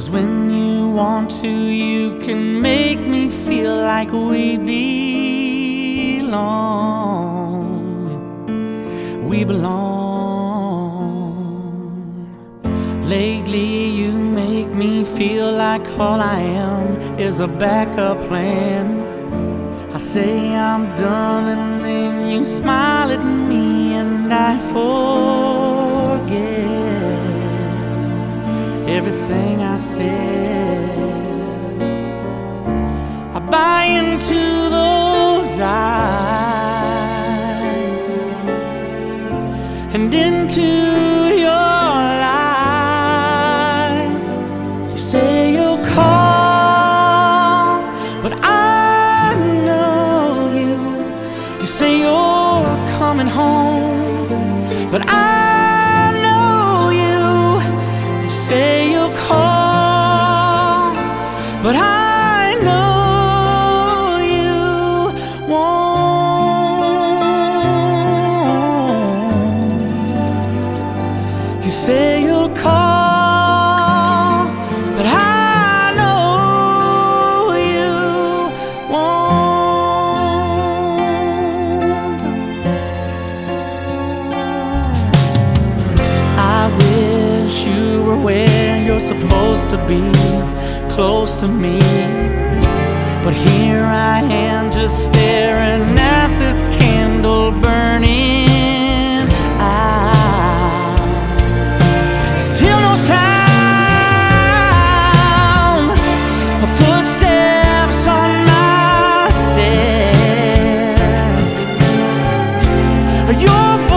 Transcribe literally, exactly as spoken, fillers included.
'Cause when you want to, you can make me feel like we belong. We belong. Lately you make me feel like all I am is a backup plan. I say I'm done and then you smile at me and I forget everything I said. I buy into those eyes and into your lies. You say you'll call, but I know you. You say you're coming home, but I say you'll call, but I know you won't. You say you'll call, but I know you won't. I wish you were where you're supposed to be, close to me. But here I am just staring at this candle burning out. Still no sound of footsteps on my stairs. Your